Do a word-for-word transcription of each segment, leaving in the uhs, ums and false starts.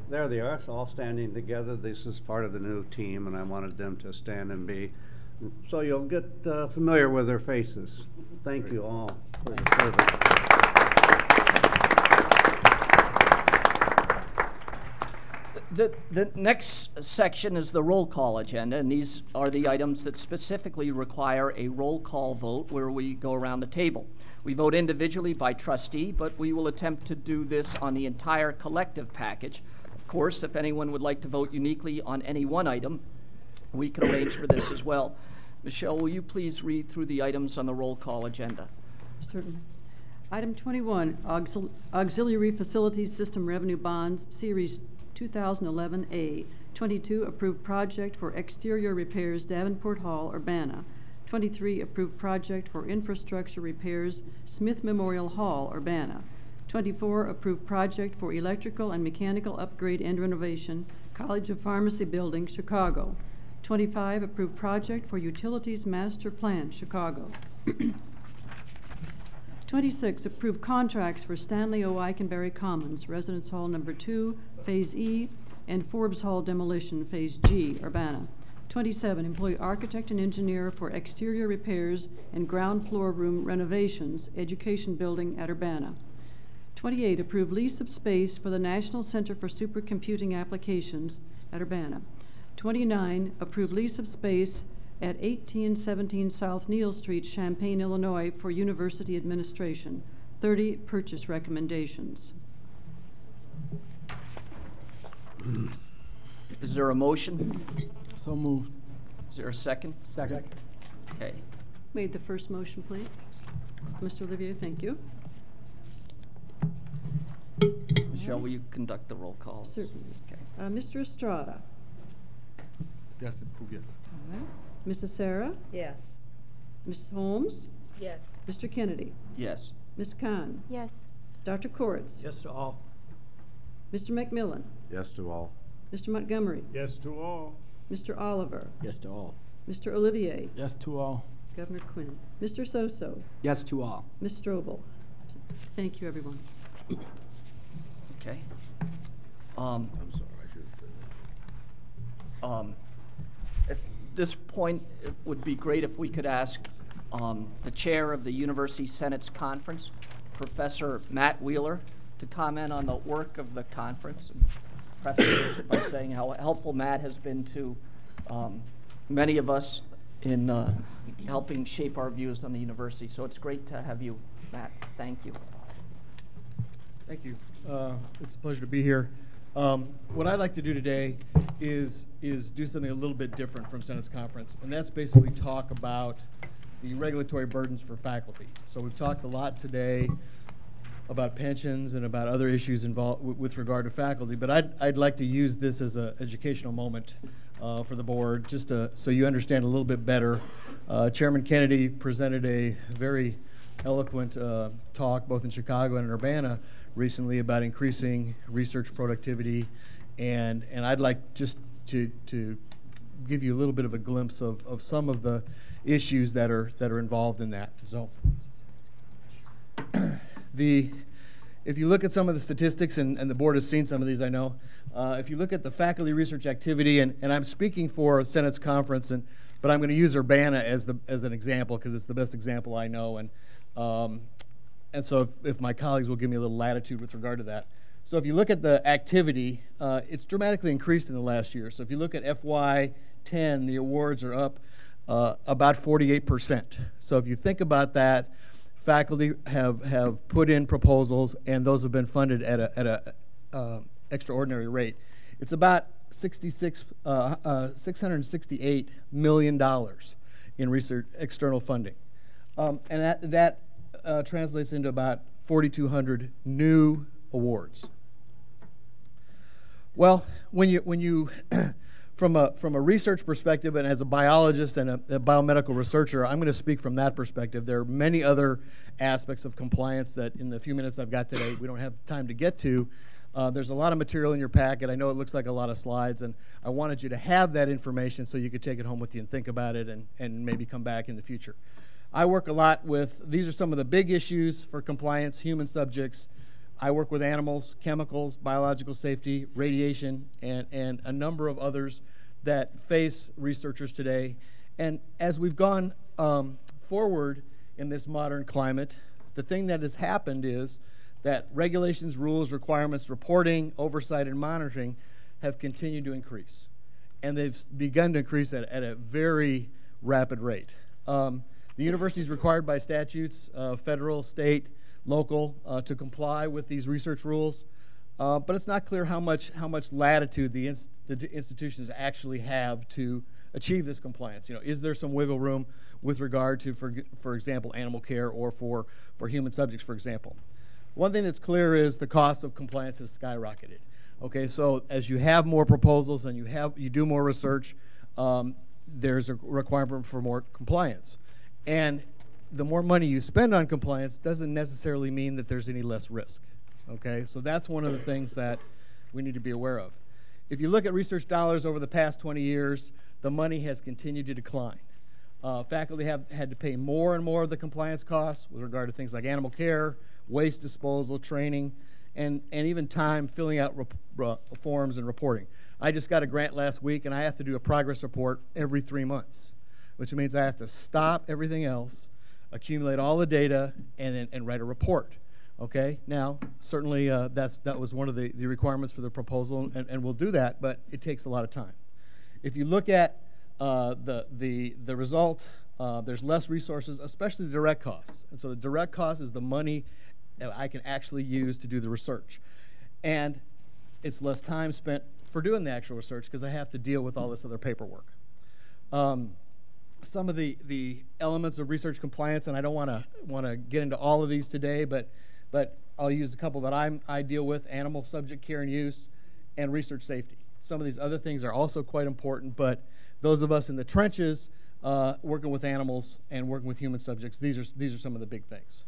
there they are, so all standing together. This is part of the new team, and I wanted them to stand and be, so you'll get uh, familiar with their faces. Thank you all for your service. The, the next section is the roll call agenda, and these are the items that specifically require a roll call vote where we go around the table. We vote individually by trustee, but we will attempt to do this on the entire collective package. Of course, if anyone would like to vote uniquely on any one item, we can arrange for this as well. Michelle, will you please read through the items on the roll call agenda? Certainly. Item twenty-one, Auxil Auxiliary Facilities System Revenue Bonds, Series two thousand eleven A. twenty-two, approved project for exterior repairs, Davenport Hall, Urbana. twenty-three, approved project for infrastructure repairs, Smith Memorial Hall, Urbana. twenty-four, approved project for electrical and mechanical upgrade and renovation, College of Pharmacy Building, Chicago. twenty-five, approved project for utilities master plan, Chicago. twenty-six, approved contracts for Stanley O. Eikenberry Commons, Residence Hall Number two, Phase E, and Forbes Hall Demolition, Phase G, Urbana. twenty-seven, employ architect and engineer for exterior repairs and ground floor room renovations, Education Building at Urbana. twenty-eight, approve lease of space for the National Center for Supercomputing Applications at Urbana. twenty-nine, approve lease of space at eighteen seventeen South Neal Street, Champaign, Illinois for University Administration. thirty, purchase recommendations. Is there a motion? So moved. Is there a second? Second. Okay. Made the first motion, please. Mister Olivier, thank you. Michelle, will you conduct the roll call? Certainly. Okay. Uh, Mister Estrada. Yes, approve, yes. All right. Missus Sarah? Yes. Missus Holmes? Yes. Mister Kennedy? Yes. Miz Khan? Yes. Doctor Koritz? Yes to all. Mister McMillan? Yes to all. Mister Montgomery? Yes to all. Mister Oliver? Yes to all. Mister Olivier? Yes to all. Governor Quinn? Mister Soso? Yes to all. Miz Strobel? Thank you, everyone. Okay. Um, I'm sorry, I should have said that. um, at this point, it would be great if we could ask um, the chair of the University Senate's conference, Professor Matt Wheeler, to comment on the work of the conference. Preface by saying how helpful Matt has been to um, many of us in uh, helping shape our views on the university. So it's great to have you, Matt. Thank you. Thank you. Uh, it's a pleasure to be here. Um, what I'd like to do today is is do something a little bit different from Senate's conference, and that's basically talk about the regulatory burdens for faculty. So we've talked a lot today about pensions and about other issues involved with regard to faculty, but I'd, I'd like to use this as an educational moment uh, for the board, just to, so you understand a little bit better. Uh, Chairman Kennedy presented a very eloquent uh, talk both in Chicago and in Urbana recently about increasing research productivity, and, and I'd like just to, to give you a little bit of a glimpse of, of some of the issues that are, that are involved in that. So. The, if you look at some of the statistics, and, and the board has seen some of these, I know, uh, if you look at the faculty research activity, and, and I'm speaking for Senate's conference, and, but I'm going to use Urbana as, the, as an example because it's the best example I know, and, um, and so if, if my colleagues will give me a little latitude with regard to that. So if you look at the activity, uh, it's dramatically increased in the last year. So if you look at F Y ten, the awards are up uh, about forty-eight percent. So if you think about that, faculty have, have put in proposals, and those have been funded at a, at a uh, extraordinary rate. It's about sixty-six, uh, uh, six hundred sixty-eight million dollars in research external funding, um, and that that uh, translates into about forty-two hundred new awards. Well, when you when you From a, from a research perspective, and as a biologist and a, a biomedical researcher, I'm going to speak from that perspective. There are many other aspects of compliance that in the few minutes I've got today, we don't have time to get to. Uh, there's a lot of material in your packet. I know it looks like a lot of slides, and I wanted you to have that information so you could take it home with you and think about it and, and maybe come back in the future. I work a lot with, these are some of the big issues for compliance, human subjects, I work with animals, chemicals, biological safety, radiation, and, and a number of others that face researchers today. And as we've gone um, forward in this modern climate, the thing that has happened is that regulations, rules, requirements, reporting, oversight, and monitoring have continued to increase. And they've begun to increase at, at a very rapid rate. Um, the university is required by statutes, uh, federal, state, local, uh, to comply with these research rules, uh, but it's not clear how much how much latitude the, inst the institutions actually have to achieve this compliance. You know, is there some wiggle room with regard to, for for example, animal care or for for human subjects, for example? One thing that's clear is the cost of compliance has skyrocketed. Okay, so as you have more proposals and you have you do more research, um, there's a requirement for more compliance, and the more money you spend on compliance doesn't necessarily mean that there's any less risk. Okay, so that's one of the things that we need to be aware of. If you look at research dollars over the past twenty years, the money has continued to decline. Uh, faculty have had to pay more and more of the compliance costs with regard to things like animal care, waste disposal, training, and, and even time filling out rep uh, forms and reporting. I just got a grant last week, and I have to do a progress report every three months, which means I have to stop everything else, accumulate all the data, and then and write a report. Okay, now certainly uh, that's that was one of the, the requirements for the proposal, and, and we'll do that, but it takes a lot of time. If you look at uh, the the the result, uh, there's less resources, especially the direct costs, and so the direct cost is the money that I can actually use to do the research, and it's less time spent for doing the actual research because I have to deal with all this other paperwork. Um, Some of the, the elements of research compliance, and I don't want to want to get into all of these today, but but I'll use a couple that I'm, I deal with: animal subject care and use, and research safety. Some of these other things are also quite important, but those of us in the trenches uh, working with animals and working with human subjects, these are these are some of the big things.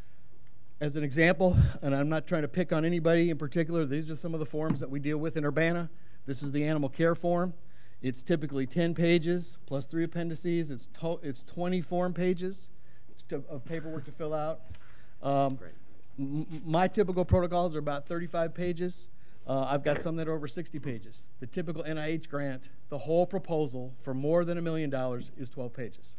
As an example, and I'm not trying to pick on anybody in particular, these are some of the forms that we deal with in Urbana. This is the animal care form. It's typically ten pages plus three appendices. It's to it's twenty form pages to, of paperwork to fill out. Um, Great. m my typical protocols are about thirty-five pages. Uh, I've got some that are over sixty pages. The typical N I H grant, the whole proposal for more than a million dollars is twelve pages.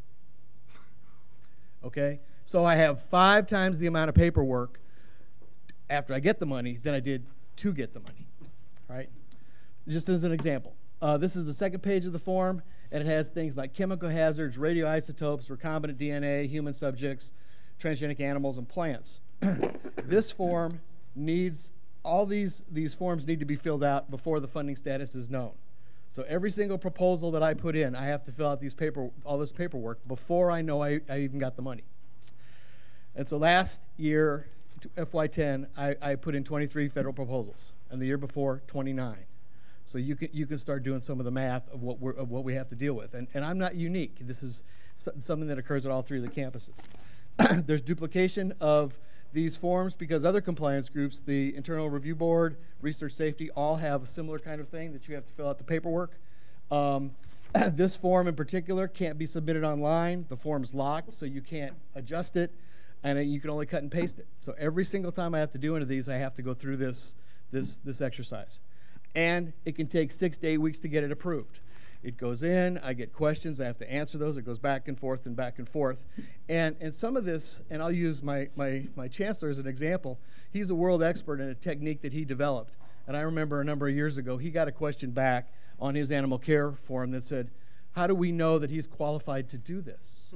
Okay, so I have five times the amount of paperwork after I get the money than I did to get the money. Right? Just as an example. Uh, this is the second page of the form, and it has things like chemical hazards, radioisotopes, recombinant D N A, human subjects, transgenic animals, and plants. This form needs, all these, these forms need to be filled out before the funding status is known. So every single proposal that I put in, I have to fill out these paper, all this paperwork before I know I, I even got the money. And so last year, F Y ten, I, I put in twenty-three federal proposals, and the year before, twenty-nine. So you can you can start doing some of the math of what we're of what we have to deal with, and and I'm not unique. This is so, something that occurs at all three of the campuses. There's duplication of these forms because other compliance groups, the Internal Review Board, Research Safety, all have a similar kind of thing that you have to fill out the paperwork. Um, this form in particular can't be submitted online. The form's locked, so you can't adjust it, and uh, you can only cut and paste it. So every single time I have to do one of these, I have to go through this this this exercise. And it can take six to eight weeks to get it approved. It goes in, I get questions, I have to answer those, it goes back and forth and back and forth. And, and some of this, and I'll use my, my, my chancellor as an example, he's a world expert in a technique that he developed. And I remember a number of years ago, he got a question back on his animal care form that said, how do we know that he's qualified to do this?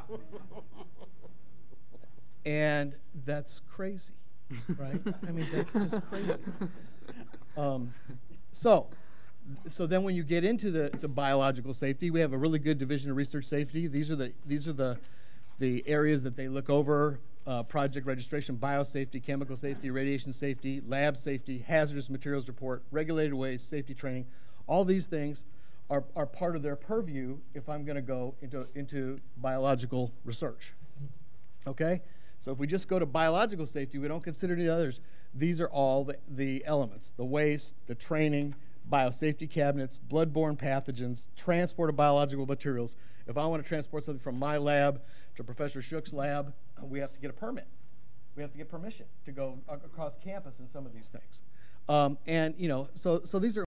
And that's crazy, right? I mean, that's just crazy. Um, so, so then when you get into the to biological safety, we have a really good division of research safety. These are the these are the the areas that they look over: uh, project registration, biosafety, chemical safety, radiation safety, lab safety, hazardous materials report, regulated waste, safety training. All these things are are part of their purview if I'm going to go into into biological research. Okay, so if we just go to biological safety, we don't consider any others. These are all the, the elements: the waste, the training, biosafety cabinets, bloodborne pathogens, transport of biological materials. If I want to transport something from my lab to Professor Shook's lab, we have to get a permit. We have to get permission to go a- across campus in some of these things. Um, and, you know, so, so these are